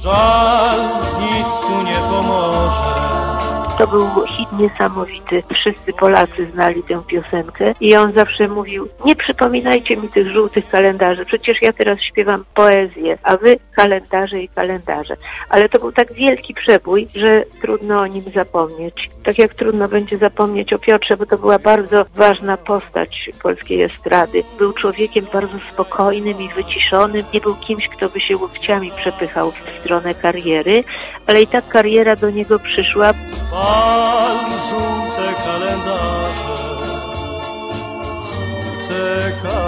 Żal, nic tu nie pomoże. To był hit niesamowity. Wszyscy Polacy znali tę piosenkę i on zawsze mówił: nie przypominajcie mi tych żółtych kalendarzy, przecież ja teraz śpiewam poezję, a wy kalendarze i kalendarze. Ale to był tak wielki przebój, że trudno o nim zapomnieć. Tak jak trudno będzie zapomnieć o Piotrze, bo to była bardzo ważna postać polskiej estrady. Był człowiekiem bardzo spokojnym i wyciszonym. Nie był kimś, kto by się łokciami przepychał w stronę kariery, ale i tak kariera do niego przyszła. Spal żółte kalendarze, żółte kalendarze.